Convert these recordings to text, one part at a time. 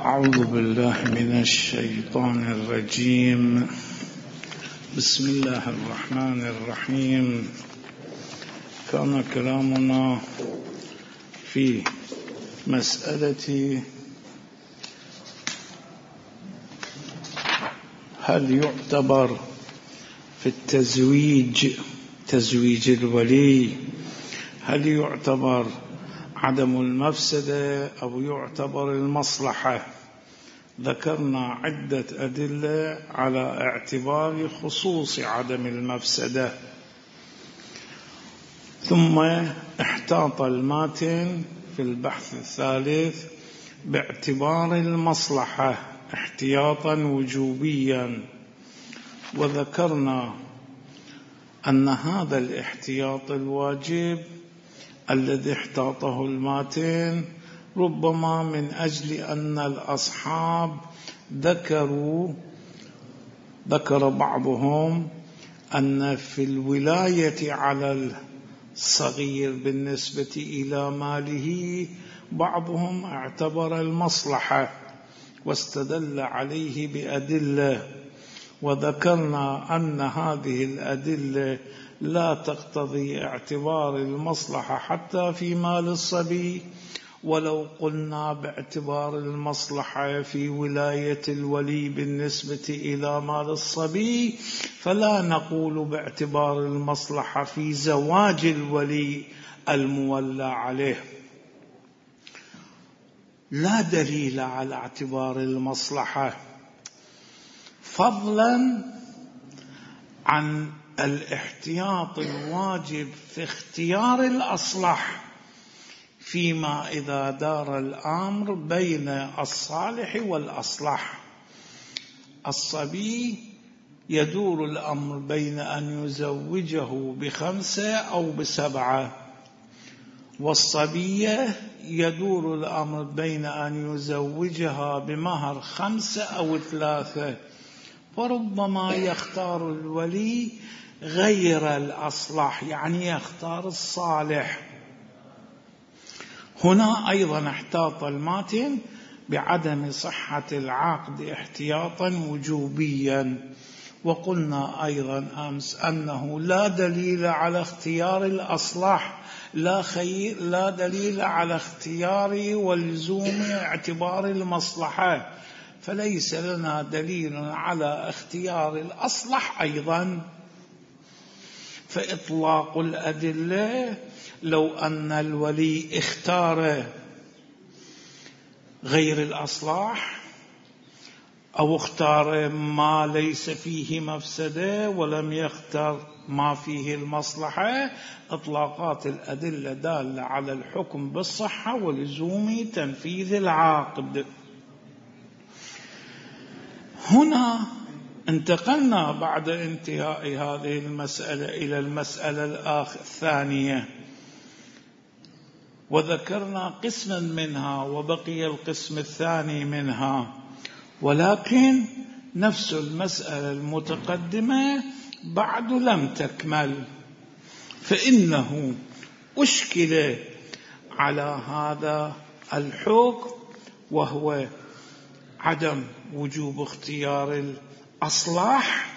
أعوذ بالله من الشيطان الرجيم. بسم الله الرحمن الرحيم. كان كلامنا في مسألة هل يعتبر في تزويج الولي هل يعتبر عدم المفسدة أو يعتبر المصلحة. ذكرنا عدة أدلة على اعتبار خصوص عدم المفسدة، ثم احتاط الماتن في البحث الثالث باعتبار المصلحة احتياطا وجوبيا، وذكرنا أن هذا الاحتياط الواجب الذي احتاطه الماتن ربما من أجل أن الأصحاب ذكر بعضهم أن في الولاية على الصغير بالنسبة إلى ماله بعضهم اعتبر المصلحة واستدل عليه بأدلة، وذكرنا أن هذه الأدلة لا تقتضي اعتبار المصلحة حتى في مال الصبي، ولو قلنا باعتبار المصلحة في ولاية الولي بالنسبة إلى مال الصبي فلا نقول باعتبار المصلحة في زواج الولي المولى عليه. لا دليل على اعتبار المصلحة فضلا عن الاحتياط الواجب في اختيار الأصلح فيما إذا دار الأمر بين الصالح والأصلح. الصبي يدور الأمر بين أن يزوجه ب5 أو ب7، والصبية يدور الأمر بين أن يزوجها بمهر 5 أو 3، فربما يختار الولي غير الأصلح، يعني يختار الصالح. هنا أيضا احتاط الماتن بعدم صحة العقد احتياطا وجوبيا، وقلنا أيضا أمس أنه لا دليل على اختيار الأصلح، لا دليل على اختيار ولزوم اعتبار المصلحة، فليس لنا دليل على اختيار الأصلح أيضا. فإطلاق الأدلة لو أن الولي اختار غير الأصلح أو اختار ما ليس فيه مفسدة ولم يختار ما فيه المصلحة، إطلاقات الأدلة دالة على الحكم بالصحة ولزوم تنفيذ العقد. هنا انتقلنا بعد انتهاء هذه المسألة إلى المسألة الثانية، وذكرنا قسما منها وبقي القسم الثاني منها، ولكن نفس المسألة المتقدمة بعد لم تكمل، فإنه أشكل على هذا الحكم وهو عدم وجوب اختيار الأصلح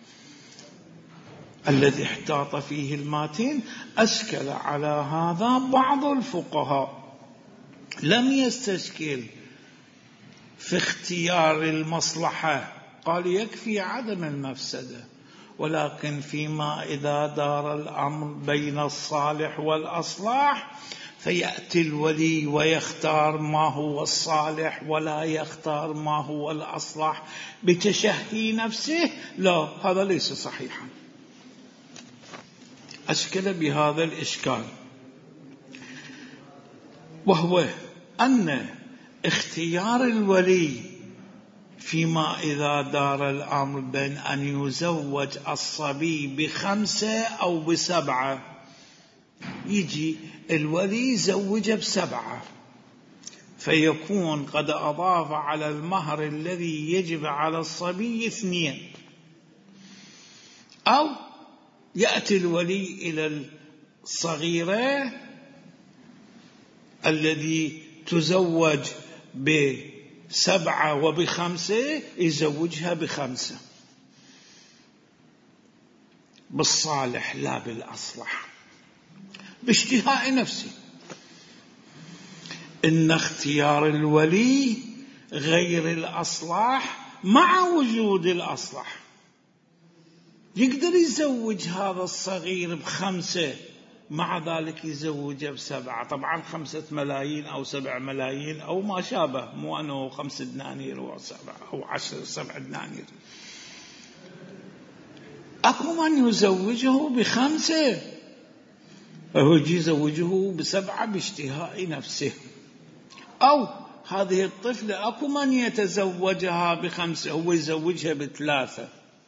الذي احتاط فيه الماتن. أشكل على هذا بعض الفقهاء، لم يستشكل في اختيار المصلحة، قال يكفي عدم المفسدة، ولكن فيما إذا دار الأمر بين الصالح والأصلح فيأتي الولي ويختار ما هو الصالح ولا يختار ما هو الأصلح بتشهي نفسه، لا، هذا ليس صحيحا. أشكل بهذا الإشكال، وهو أن اختيار الولي فيما إذا دار الأمر بين أن يزوج الصبي ب5 أو ب7، يجي الولي يزوجه ب7 فيكون قد أضاف على المهر الذي يجب على الصبي 2، أو يأتي الولي إلى الصغيرة الذي تزوج ب5 7 وب5 يزوجها ب5 بالصالح لا بالأصلح باشتهاء نفسه. إن اختيار الولي غير الأصلح مع وجود الأصلح. يقدر يزوج هذا الصغير ب5 مع ذلك يزوجه ب7، طبعا 5 ملايين أو 7 ملايين أو ما شابه، مو أنه 5 دنانير أو 7 دنانير. أكو من يزوجه ب5 فهو يجي يزوجه ب7 باشتهاء نفسه. أو هذه الطفلة أكو من يتزوجها ب5 هو يزوجها ب3،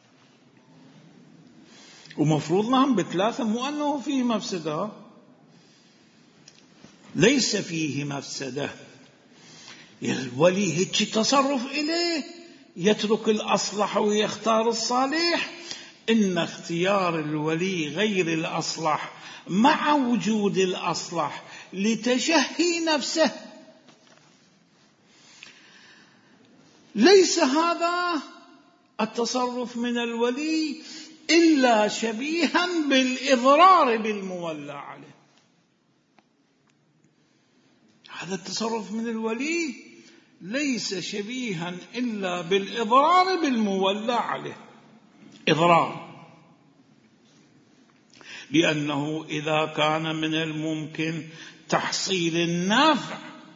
ومفروض لهم ب3، مو أنه فيه مفسدة، ليس فيه مفسدة. الولي هيك تصرف إليه، يترك الأصلح ويختار الصالح. إن اختيار الولي غير الأصلح مع وجود الأصلح لتشهي نفسه. ليس هذا التصرف من الولي إلا شبيها بالإضرار بالمولى عليه. هذا التصرف من الولي ليس شبيها إلا بالإضرار بالمولى عليه. إضرار، لأنه إذا كان من الممكن تحصيل النافع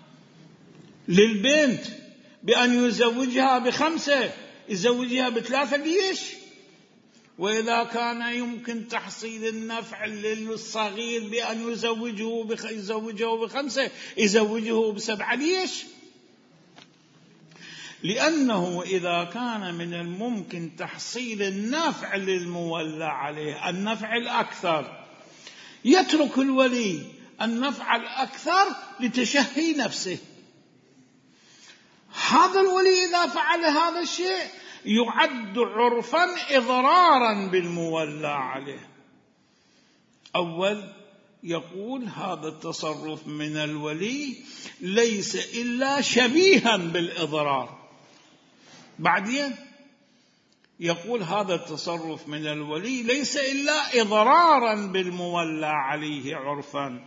للبنت بأن يزوجها ب5 يزوجها ب3 ليش؟ وإذا كان يمكن تحصيل النفع للصغير بأن يزوجه ب5 يزوجه ب7 ليش؟ لأنه إذا كان من الممكن تحصيل النفع للمولى عليه، النفع الأكثر، يترك الولي النفع الأكثر لتشهي نفسه. هذا الولي إذا فعل هذا الشيء يعد عرفا إضرارا بالمولى عليه. أول يقول هذا التصرف من الولي ليس إلا شبيها بالإضرار. بعدين يقول هذا التصرف من الولي ليس إلا إضرارا بالمولى عليه عرفا.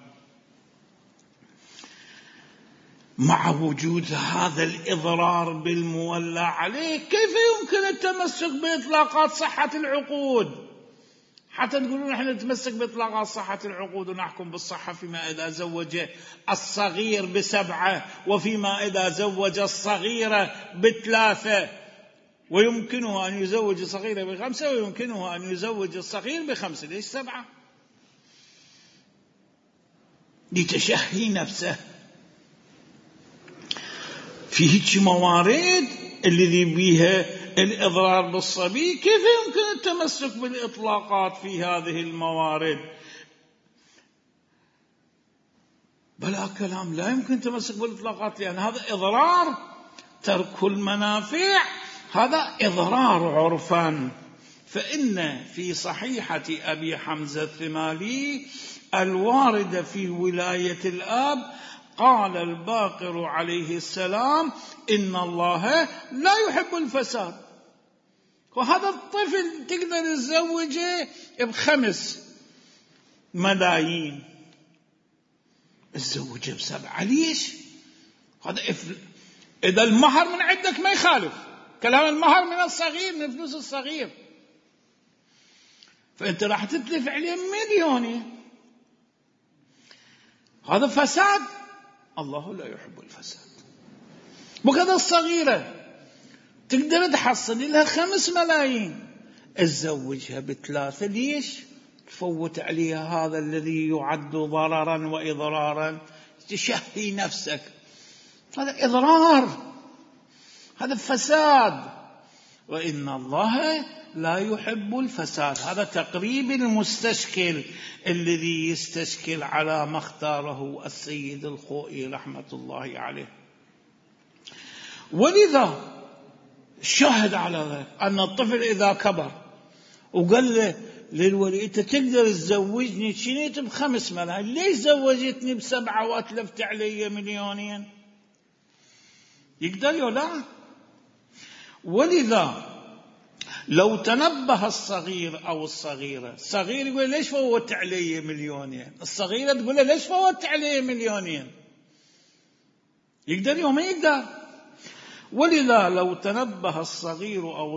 مع وجود هذا الإضرار بالمولى عليه كيف يمكن التمسك بإطلاقات صحة العقود؟ حتى تقولون نحن نتمسك بإطلاقات صحة العقود ونحكم بالصحة فيما إذا زوج الصغير ب7 وفيما إذا زوج الصغيرة ب3، ويمكنه أن يزوج الصغيرة ب5 ويمكنه أن يزوج الصغير ب5. ليش 7؟ لتشهي نفسه. في هيك موارد الذي بيها الإضرار بالصبي، كيف يمكن التمسك بالإطلاقات في هذه الموارد؟ بلا كلام، لا يمكن التمسك بالإطلاقات، لأن هذا إضرار. ترك المنافع هذا إضرار عرفا. فإن في صحيحة أبي حمزة الثمالي الواردة في ولاية الآب قال الباقر عليه السلام: إن الله لا يحب الفساد. وهذا الطفل تقدر تزوجه ب5 ملايين، تزوجه ب7 ليش؟ هذا إذا المهر من عندك ما يخالف، كلام المهر من الصغير، من فلوس الصغير، فأنت راح تتلف عليه 1,000,000. هذا فساد. الله لا يحب الفساد. وكذا الصغيرة تقدر تحصل لها 5 ملايين، تزوجها ب3 ليش؟ تفوت عليها هذا الذي يعد ضررا وإضرارا، تشهي نفسك. هذا إضرار، هذا فساد. وإن الله لا يحب الفساد. هذا تقريب المستشكل الذي يستشكل على ما اختاره السيد الخوئي رحمة الله عليه. ولذا شاهد على ذلك أن الطفل إذا كبر وقال له للولي: أنت تقدر تزوجني شنيت ب5 ملايين، ليش زوجتني ب7 وأتلفت علي 2,000,000؟ يقدر يلا. ولذا لو تنبه الصغير أو الصغيرة، الصغير يقول ليش فوت علي مليونين، الصغيرة تقول له ليش فوت علي مليونين، يقدر يوم ما يقدر. ولذا لو تنبه الصغير أو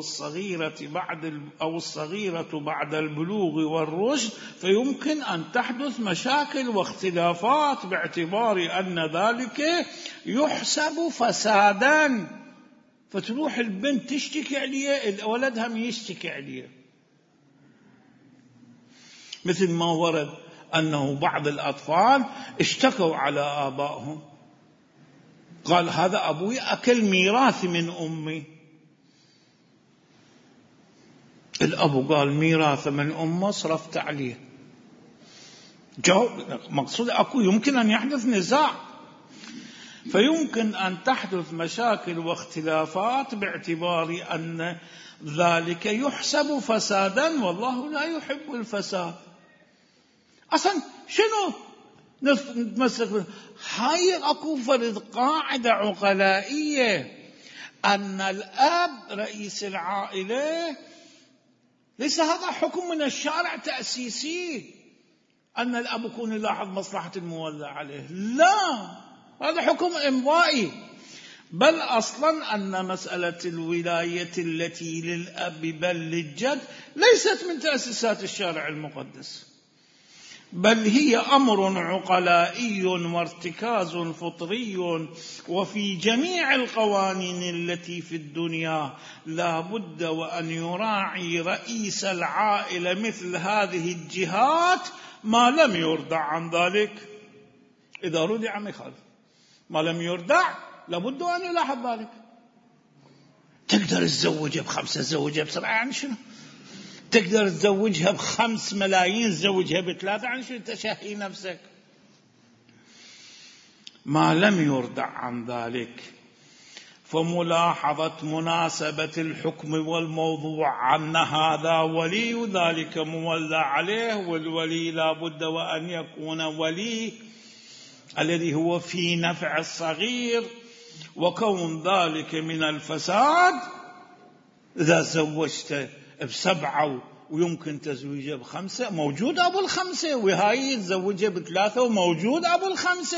الصغيرة بعد البلوغ والرشد فيمكن أن تحدث مشاكل واختلافات باعتبار أن ذلك يحسب فسادا، فتروح البنت تشتكي عليه، الولد هم يشتكي عليه. مثل ما ورد أنه بعض الأطفال اشتكوا على آبائهم، قال هذا أبوي أكل ميراث من أمي. الأب قال ميراث من أمه صرفت عليه. مقصود أكو يمكن أن يحدث نزاع، فيمكن أن تحدث مشاكل واختلافات باعتبار أن ذلك يحسب فسادا، والله لا يحب الفساد. أصلا شنو نتمسك؟ هاي أكو فرض قاعدة عقلائية أن الأب رئيس العائلة، ليس هذا حكم من الشارع تأسيسي أن الأب يكون يلاحظ مصلحة المولى عليه، لا، هذا حكم إمضائي. بل أصلا أن مسألة الولاية التي للأب بل للجد ليست من تأسيسات الشارع المقدس، بل هي أمر عقلائي وارتكاز فطري. وفي جميع القوانين التي في الدنيا لا بد وأن يراعي رئيس العائلة مثل هذه الجهات ما لم يردع عن ذلك. إذا ردع ما يخالف، ما لم يردع لابد أن يلاحظ ذلك. تقدر تزوجها ب5 تزوجها ب7، يعني شنو؟ تقدر تزوجها ب5 ملايين تزوجها ب3، يعني شنو تشهي نفسك؟ ما لم يردع عن ذلك. فملاحظة مناسبة الحكم والموضوع أن هذا ولي ذلك مولى عليه، والولي لا بد وأن يكون ولي الذي هو في نفع الصغير، وكون ذلك من الفساد. إذا زوجت ب7 ويمكن تزويجه ب5، موجود أبو ال5، وهاي تزوجه ب3 وموجود أبو ال5.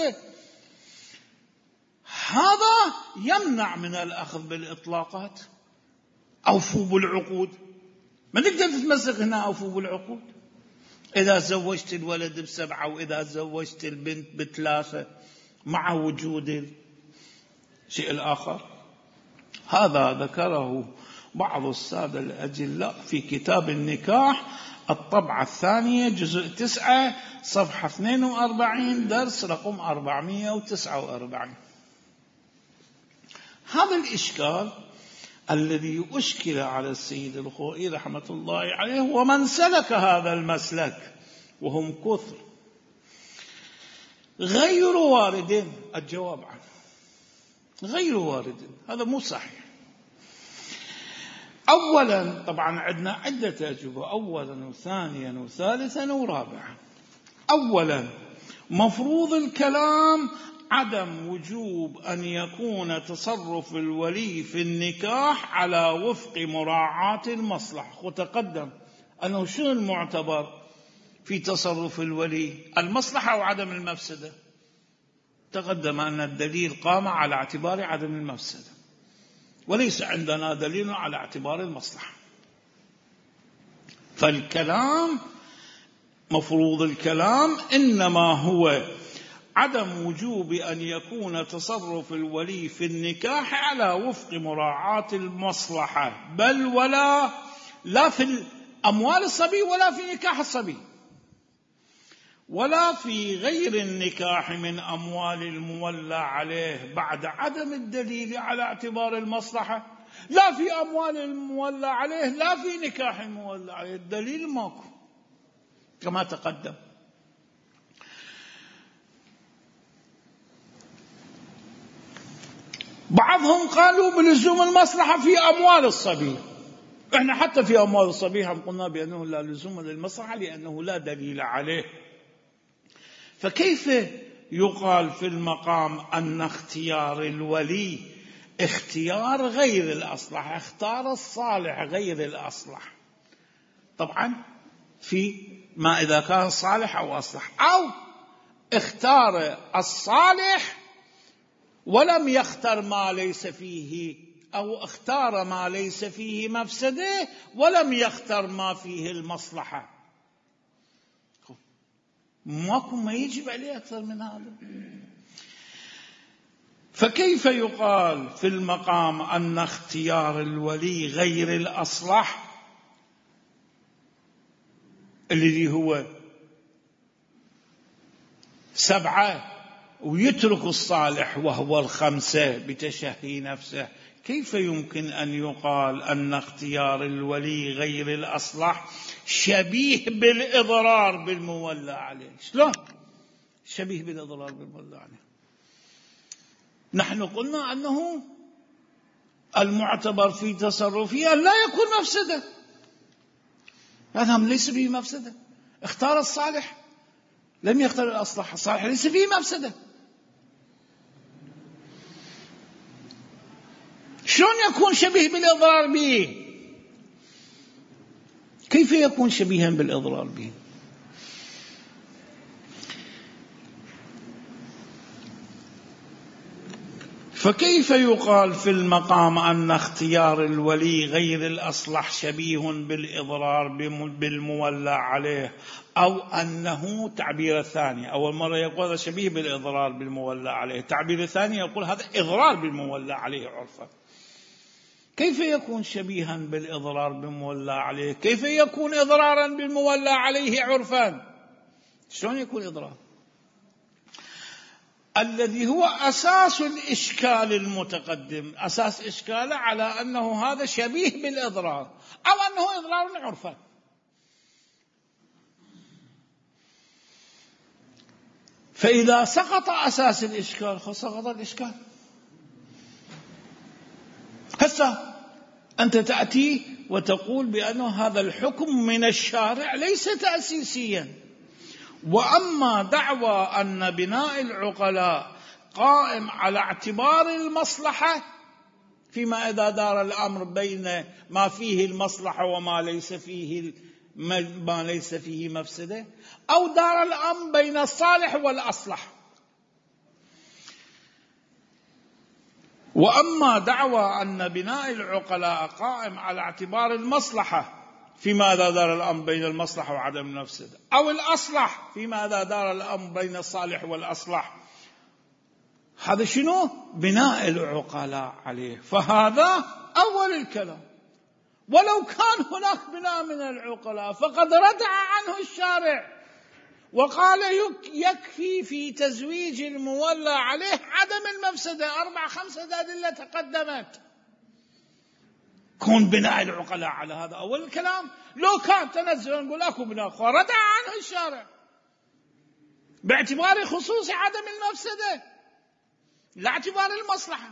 هذا يمنع من الأخذ بالإطلاقات. أوفوا بالعقود، ما تقدر تتمسك هنا. أوفوا بالعقود. إذا زوجت الولد ب7 وإذا زوجت البنت ب3 مع وجود الشيء الآخر. هذا ذكره بعض السادة الأجلاء في كتاب النكاح الطبعة الثانية جزء 9 صفحة 42 درس رقم 449. هذا الإشكال الذي أشكل على السيد الخوئي رحمة الله عليه ومن سلك هذا المسلك، وهم كثر، غير وارد. الجواب عنه غير وارد، هذا مو صحيح. أولا طبعا عندنا عدة أجوبة، أولا وثانيا وثالثا ورابعا. أولا مفروض الكلام عدم وجوب أن يكون تصرف الولي في النكاح على وفق مراعاة المصلحة. وتقدم أنه شنو المعتبر في تصرف الولي؟ المصلحة وعدم المفسدة. تقدم أن الدليل قام على اعتبار عدم المفسدة، وليس عندنا دليل على اعتبار المصلحة. فالكلام مفروض الكلام إنما هو عدم وجوب أن يكون تصرف الولي في النكاح على وفق مراعاة المصلحة، بل ولا لا في أموال الصبي ولا في نكاح الصبي ولا في غير النكاح من أموال المولى عليه بعد عدم الدليل على اعتبار المصلحة. لا في أموال المولى عليه لا في نكاح المولى عليه، الدليل ماكو كما تقدم. بعضهم قالوا بلزوم المصلحة في أموال الصبي. احنا حتى في أموال الصبي هم قلنا بأنه لا لزوم للمصلحة لأنه لا دليل عليه. فكيف يقال في المقام أن اختيار الولي اختيار غير الأصلح، اختار الصالح غير الأصلح. طبعا في ما إذا كان صالح أو أصلح، أو اختار الصالح ولم يختر ما ليس فيه، أو اختار ما ليس فيه مفسدة ولم يختر ما فيه المصلحة. ما يجب عليه أكثر من هذا. فكيف يقال في المقام أن اختيار الولي غير الأصلح الذي هو 7 ويترك الصالح وهو 5 بتشهي نفسه؟ كيف يمكن أن يقال أن اختيار الولي غير الأصلح شبيه بالإضرار بالمولى عليه؟ شلون شبيه بالإضرار بالمولى عليه؟ نحن قلنا أنه المعتبر في تصرفه أن لا يكون مفسدة، هذا ليس فيه مفسدة. اختار الصالح لم يختار الأصلح، الصالح ليس فيه مفسدة. شلون يكون شبيه بالإضرار به؟ كيف يكون شبيها بالإضرار به؟ فكيف يقال في المقام أن اختيار الولي غير الأصلح شبيه بالإضرار بالمولى عليه، أو أنه تعبير الثاني، أول مرة يقول هذا شبيه بالإضرار بالمولى عليه، تعبير الثاني يقول هذا إضرار بالمولى عليه عرفا. كيف يكون شبيها بالإضرار بالمولى عليه؟ كيف يكون إضرارا بالمولى عليه عرفا؟ شلون يكون إضرار؟ الذي هو أساس الإشكال المتقدم، أساس إشكاله على أنه هذا شبيه بالإضرار أو أنه إضرار عرفا. فإذا سقط أساس الإشكال سقط الإشكال. هسه أنت تأتي وتقول بأنه هذا الحكم من الشارع ليس تأسيسيا، وأما دعوى أن بناء العقلاء قائم على اعتبار المصلحة فيما إذا دار الأمر بين ما فيه المصلحة وما ليس فيه ما ليس فيه مفسدة، أو دار الأمر بين الصالح والأصلح. وأما دعوى أن بناء العقلاء قائم على اعتبار المصلحة فيما إذا دار الأمر بين المصلحة وعدم المفسدة، أو الأصلح فيما إذا دار الأمر بين الصالح والأصلح، هذا شنو؟ بناء العقلاء عليه. فهذا أول الكلام. ولو كان هناك بناء من العقلاء فقد ردع عنه الشارع وقال يكفي في تزويج المولى عليه عدم المفسدة. 4-5 أدلة تقدمت. كون بناء العقلاء على هذا أول الكلام. لو كان تنزل نقول أكو بناء ردع عنه الشارع باعتبار خصوص عدم المفسدة لا اعتبار المصلحة.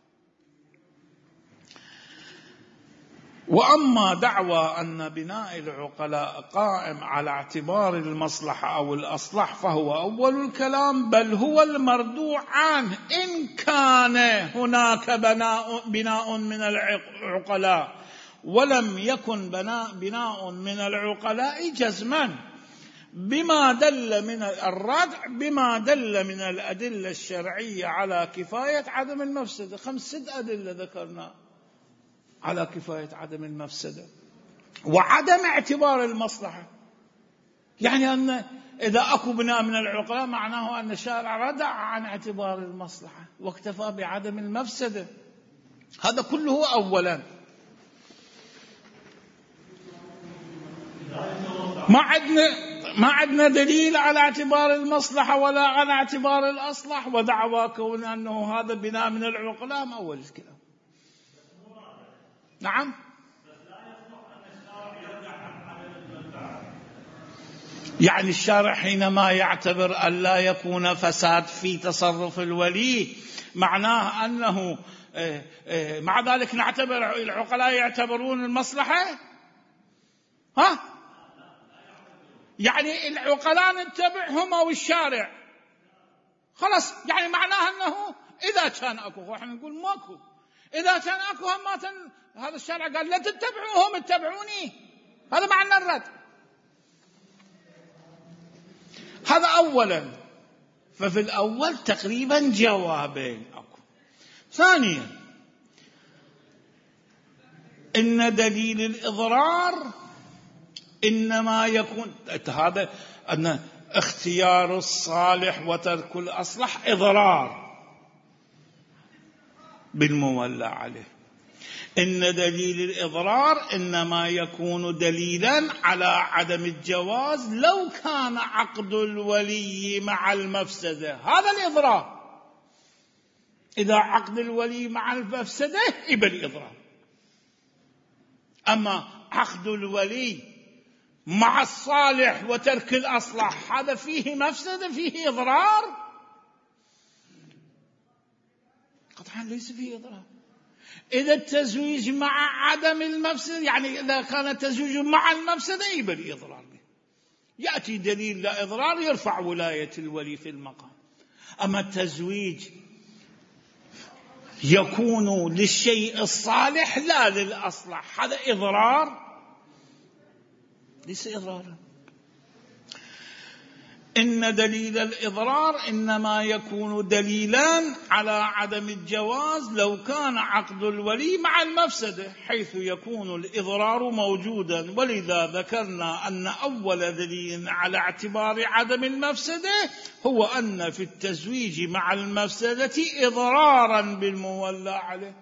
وأما دعوى أن بناء العقلاء قائم على اعتبار المصلحة أو الأصلح فهو أول الكلام، بل هو المردوع عنه إن كان هناك بناء من العقلاء ولم يكن بناء من العقلاء جزما بما دل من الردع بما دل من الأدلة الشرعية على كفاية عدم المفسدة. 5 أدلة ذكرنا على كفاية عدم المفسدة وعدم اعتبار المصلحة. يعني أن إذا أكو بناء من العقلاء معناه أن الشارع ردع عن اعتبار المصلحة واكتفى بعدم المفسدة. هذا كله أولا. ما عندنا دليل على اعتبار المصلحة ولا على اعتبار الأصلح، ودعوى كون أنه هذا بناء من العقلاء ما أول الكلام. نعم. يعني الشارع حينما يعتبر أن لا يكون فساد في تصرف الولي معناه أنه مع ذلك نعتبر العقلاء يعتبرون المصلحة. يعني العقلاء نتبعهم أو الشارع خلاص. يعني معناه أنه إذا كان أكو احنا نقول ماكو. إذا كان أكو همات هذا الشرع قال لا تتبعوهم اتبعوني، هذا معنى الرد. هذا أولا. ففي الأول تقريبا جوابين أكو. ثانيا إن دليل الإضرار إنما يكون هذا أن اختيار الصالح وترك الأصلح إضرار بالمولى عليه. إن دليل الإضرار إنما يكون دليلا على عدم الجواز لو كان عقد الولي مع المفسدة، هذا الإضرار. إذا عقد الولي مع المفسدة يبقى الإضرار. أما عقد الولي مع الصالح وترك الأصلح هذا فيه مفسدة، فيه إضرار؟ قطعا ليس فيه إضرار. إذا التزويج مع عدم المفسدة، يعني إذا كان التزويج مع المفسدة يبقى الإضرار به. يأتي دليل لا إضرار يرفع ولاية الولي في المقام. أما التزويج يكون للشيء الصالح لا للأصلح، هذا إضرار ليس إضرارا. إن دليل الإضرار إنما يكون دليلا على عدم الجواز لو كان عقد الولي مع المفسدة، حيث يكون الإضرار موجودا. ولذا ذكرنا أن أول دليل على اعتبار عدم المفسدة هو أن في التزويج مع المفسدة إضرارا بالمولى عليه،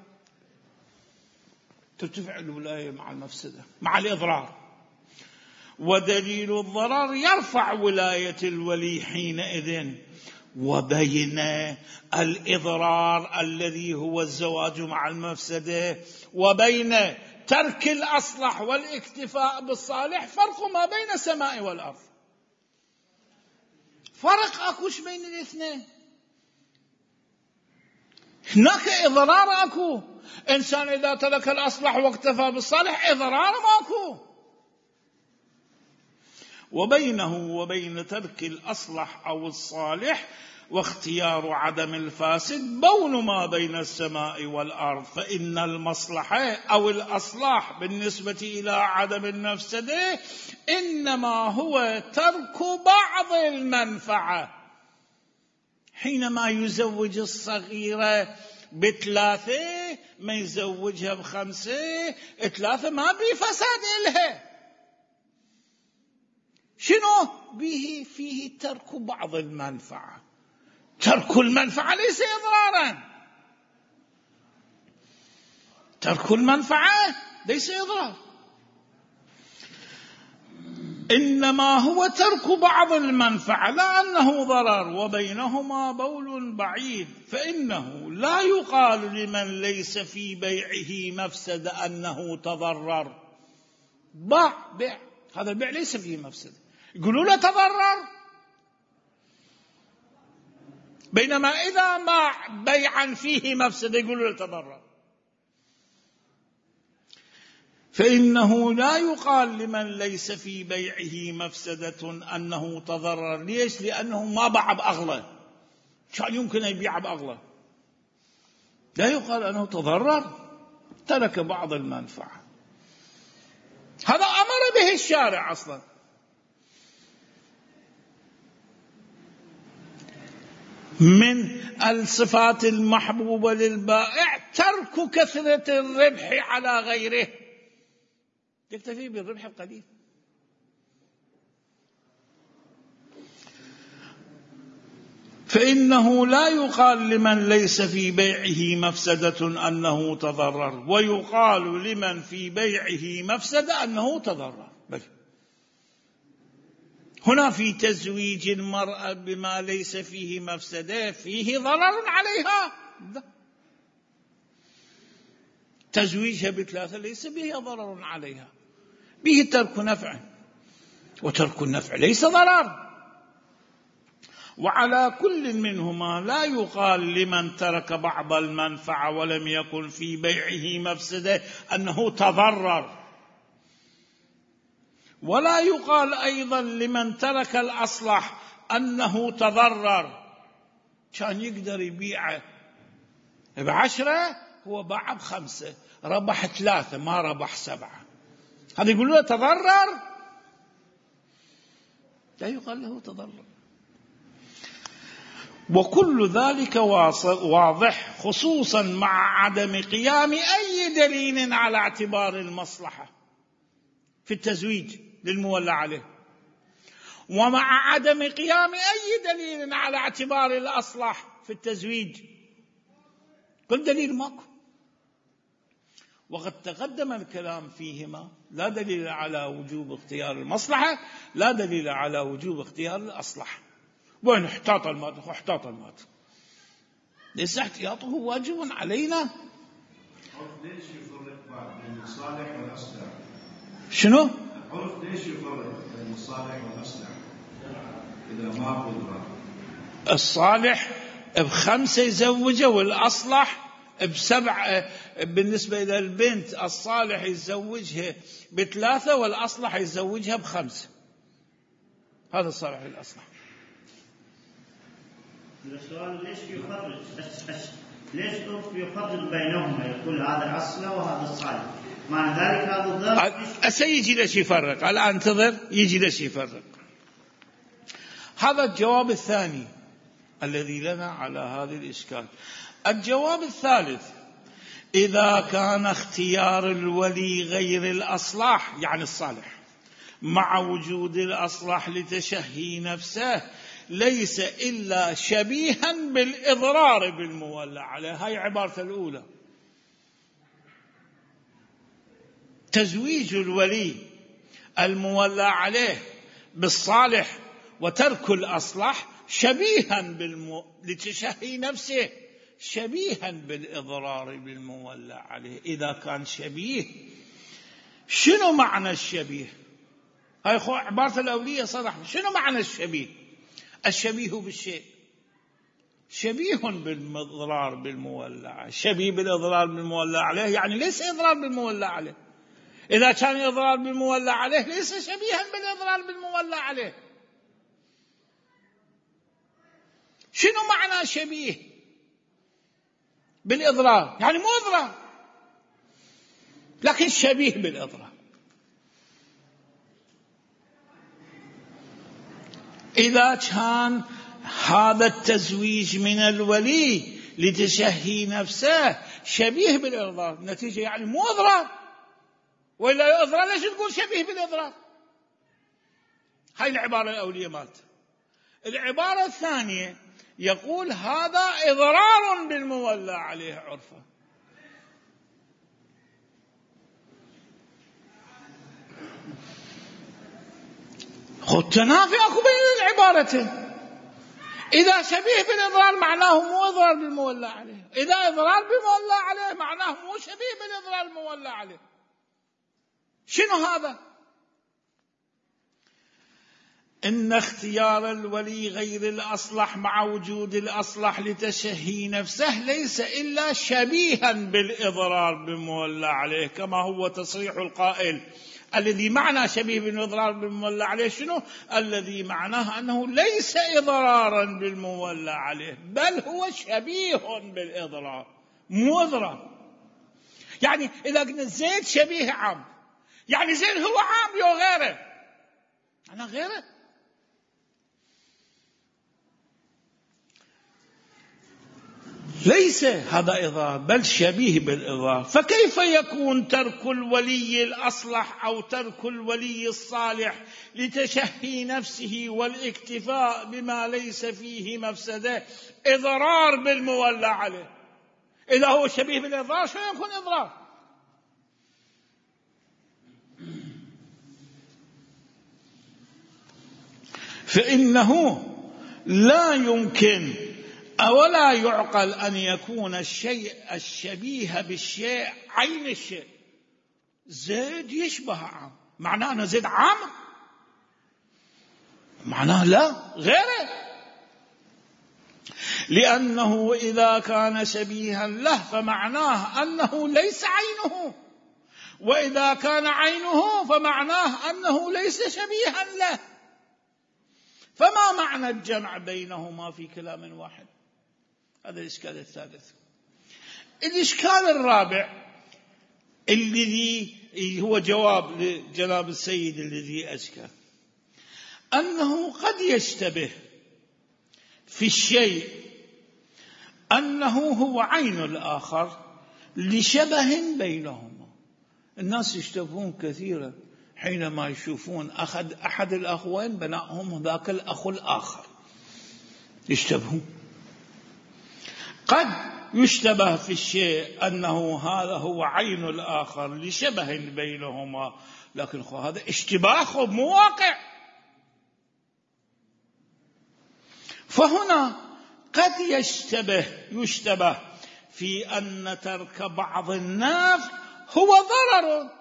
ترتفع الولاية مع المفسدة مع الإضرار. ودليل الضرر يرفع ولاية الولي حينئذ. وبين الإضرار الذي هو الزواج مع المفسدة وبين ترك الأصلح والاكتفاء بالصالح فرق ما بين السماء والأرض. فرق أكوش بين الاثنين. هناك إضرار أكو، إنسان إذا ترك الأصلح واكتفى بالصالح إضرار ماكو. وبينه وبين ترك الأصلح أو الصالح واختيار عدم الفاسد بون ما بين السماء والأرض. فإن المصلحة أو الأصلاح بالنسبة إلى عدم المفسدة إنما هو ترك بعض المنفعة. حينما يزوج الصغيرة ب3 ما يزوجها ب5، 3 ما بفساد إلها. شنو به؟ فيه ترك بعض المنفعة. ترك المنفعة ليس إضرارا. ترك المنفعة ليس إضرار، إنما هو ترك بعض المنفعة لا أنه ضرر. وبينهما بول بعيد. فإنه لا يقال لمن ليس في بيعه مفسدة أنه تضرر. بيع هذا البيع ليس فيه مفسدة، يقولوا له تضرر. بينما إذا ما بيعا فيه مفسدة يقولوا له تضرر. فإنه لا يقال لمن ليس في بيعه مفسدة أنه تضرر. ليش؟ لأنه ما باع بأغلى. كان يمكن أن يبيع بأغلى، لا يقال أنه تضرر، ترك بعض المنفعة. هذا أمر به الشارع أصلا. من الصفات المحبوبة للبائع ترك كثرة الربح على غيره، يكتفي بالربح القليل. فإنه لا يقال لمن ليس في بيعه مفسدة أنه تضرر، ويقال لمن في بيعه مفسدة أنه تضرر. هنا في تزويج المرأة بما ليس فيه مفسدة فيه ضرر عليها. تزويجها ب3 ليس به ضرر عليها، به ترك نفع، وترك النفع ليس ضرر. وعلى كل منهما لا يقال لمن ترك بعض المنفعة ولم يكن في بيعه مفسدة أنه تضرر، ولا يقال أيضا لمن ترك الأصلح أنه تضرر. كان يقدر يبيعه ب10 هو باع ب5، ربح 3 ما ربح 7. هذا يقول له تضرر؟ لا يقال له تضرر. وكل ذلك واضح، خصوصا مع عدم قيام أي دليل على اعتبار المصلحة في التزويج للمولى عليه، ومع عدم قيام أي دليل على اعتبار الأصلح في التزويج. كل دليل ماكو، وقد تقدم الكلام فيهما. لا دليل على وجوب اختيار المصلحة، لا دليل على وجوب اختيار الأصلح. وين احتاط المال؟ احتاط المال ليس احتياطه واجب علينا. ليش يفرق بين الصالح والأصلح؟ شنو؟ العرف ليش يفرق بين الصالح والأصلح إذا ما قدر؟ الصالح ب5 يزوجه، والأصلح ب7. بالنسبة إلى البنت الصالح يزوجها ب3 والأصلح يزوجها ب5. هذا الصالح والأصلح. السؤال ليش يفرق؟ ليش يفرق بينهما؟ يقول هذا أصله وهذا الصالح، معنى ذلك هذا الضرب. سيجي ليش يفرق الآن، انتظر يجي ليش يفرق. هذا الجواب الثاني الذي لنا على هذا الإشكال. الجواب الثالث: إذا كان اختيار الولي غير الأصلح يعني الصالح مع وجود الأصلح لتشهي نفسه ليس إلا شبيها بالإضرار بالمولى عليه. هاي عبارة الأولى. تزويج الولي المولى عليه بالصالح وترك الأصلح شبيها لتشهي نفسه شبيها بالإضرار بالمولى عليه. إذا كان شبيه، شنو معنى الشبيه؟ هاي عبارة الأولية صرح. شنو معنى الشبيه؟ الشبيه بالشيء شبيه بالإضرار بالمولى عليه. شبيه بالإضرار بالمولى عليه يعني ليس إضرار بالمولى عليه. إذا كان إضرار بالمولى عليه ليس شبيها بالإضرار بالمولى عليه. شنو معنى شبيه بالإضرار؟ يعني مو إضرار لكن شبيه بالإضرار. إذا كان هذا التزويج من الولي لتشهي نفسه شبيه بالإضرار، النتيجة يعني مو إضرار، وإلا إضرار ليش تقول شبيه بالإضرار؟ هاي العبارة الأولية مالته. العبارة الثانية يقول هذا إضرار بالمولى عليه عرفا. خذ تنافي أكو بين العبارتين. إذا شبيه بالإضرار معناه مو إضرار بالمولى عليه، إذا إضرار بالمولى عليه معناه مو شبيه بالإضرار بالمولى عليه. شنو هذا؟ إن اختيار الولي غير الأصلح مع وجود الأصلح لتشهي نفسه ليس إلا شبيها بالإضرار بالمولى عليه، كما هو تصريح القائل. الذي معنى شبيه بالإضرار بالمولى عليه شنو؟ الذي معناه أنه ليس إضرارا بالمولى عليه بل هو شبيه بالإضرار، مو إضرار. يعني إذا قلنا زيد شبيه عام، يعني زيد هو عام يو غيره، أنا غيره. ليس هذا إضرار بل شبيه بالإضرار. فكيف يكون ترك الولي الأصلح أو ترك الولي الصالح لتشهي نفسه والاكتفاء بما ليس فيه مفسده إضرار بالمولى عليه؟ إذا هو شبيه بالإضرار شو يكون إضرار؟ فإنه لا يمكن ولا يعقل أن يكون الشيء الشبيه بالشيء عين الشيء. زيد يشبه عام، معناه أن زيد عام؟ معناه لا، غيره. لأنه إذا كان شبيها له فمعناه أنه ليس عينه، وإذا كان عينه فمعناه أنه ليس شبيها له. فما معنى الجمع بينهما في كلام واحد؟ هذا الإشكال الثالث. الإشكال الرابع الذي هو جواب لجناب السيد الذي أشكل، أنه قد يشتبه في الشيء أنه هو عين الآخر لشبه بينهما. الناس يشتبهون كثيرا حينما يشوفون أحد الأخوين بناءهم ذاك الأخ الآخر، يشتبهون. قد يشتبه في الشيء أنه هذا هو عين الآخر لشبه بينهما، لكن هذا اشتباه مو واقع. فهنا قد يشتبه في أن ترك بعض النافع هو ضرر.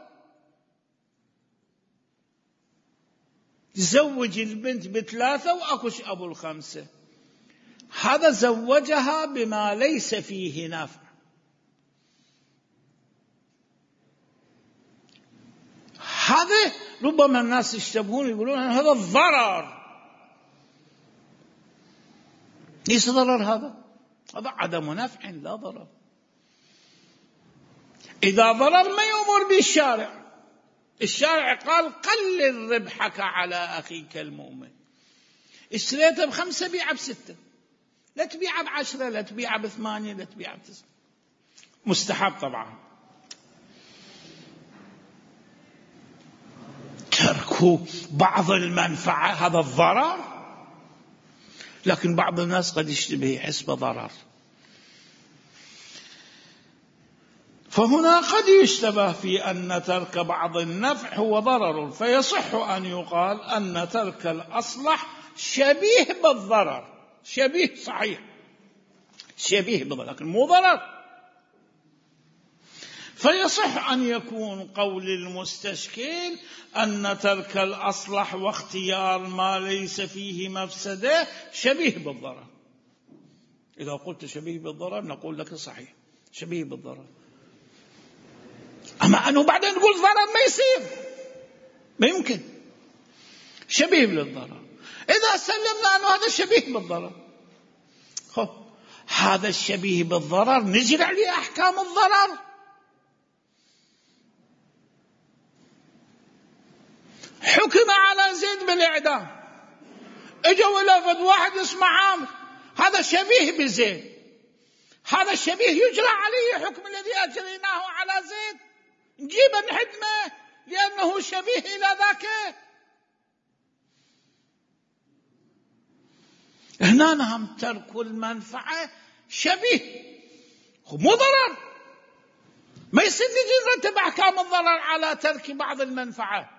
زوج البنت ب3 وأكش أبو ال5، هذا زوجها بما ليس فيه نفع، هذا ربما الناس يشتبهون يقولون هذا الضرر. ليس ضرر، هذا عدم نفع لا ضرر. إذا ضرر ما يأمر بالشارع. الشارع قال قلل ربحك على أخيك المؤمن، اشتريته ب5 بيعه ب6، لا تبيعه ب10، لا تبيعه ب8، لا تبيعه ب9. مستحب طبعا. تركوا بعض المنفعة هذا الضرر، لكن بعض الناس قد يشتبه حسب ضرر. فهنا قد يشتبه في أن ترك بعض النفع هو ضرر، فيصح أن يقال أن ترك الأصلح شبيه بالضرر. شبيه صحيح، شبيه بالضرر لكن مو ضرر. فيصح أن يكون قول المستشكل أن ترك الأصلح واختيار ما ليس فيه مفسدة شبيه بالضرر. إذا قلت شبيه بالضرر نقول لك صحيح، شبيه بالضرر. أما أنه بعدين نقول ضرر ما يصير، ما يمكن. شبيه بالضرر. إذا سلمنا أنه هذا شبيه بالضرر، هذا الشبيه بالضرر نجري عليه أحكام الضرر. حكم على زيد بالإعدام، اجوا لفظ واحد اسمه عامر، هذا شبيه بزيد، هذا الشبيه يجرى عليه حكم الذي أجريناه على زيد، نجيبه نحدمه لأنه شبيه إلى ذاك. هنا نهم ترك المنفعة شبيه، مو ضرر. ما يصير نجي نرتب أحكام الضرر على ترك بعض المنفعة.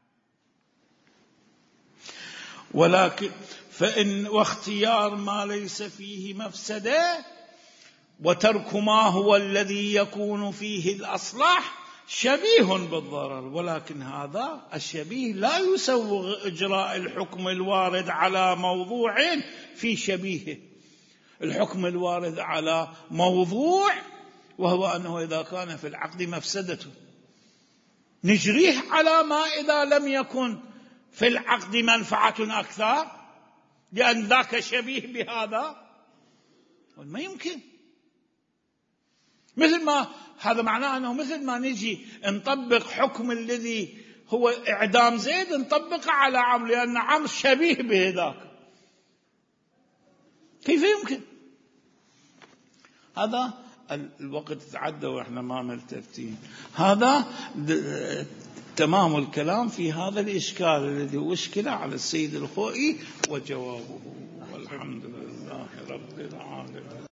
ولكن واختيار ما ليس فيه مفسدة وترك ما هو الذي يكون فيه الأصلح شبيه بالضرر، ولكن هذا الشبيه لا يسوغ إجراء الحكم الوارد على موضوع في شبيهه. الحكم الوارد على موضوع وهو أنه إذا كان في العقد مفسدته نجريه على ما إذا لم يكن في العقد منفعة أكثر، لأن ذاك شبيه بهذا. ما يمكن. مثل ما هذا معناه أنه مثل ما نجي نطبق حكم الذي هو إعدام زيد نطبقه على عمرو، لأن عمرو شبيه بهذاك. كيف يمكن؟ هذا الوقت تعدى وإحنا ما ملتفتين. هذا تمام الكلام في هذا الإشكال الذي أشكل على السيد الخوئي وجوابه، والحمد لله رب العالمين.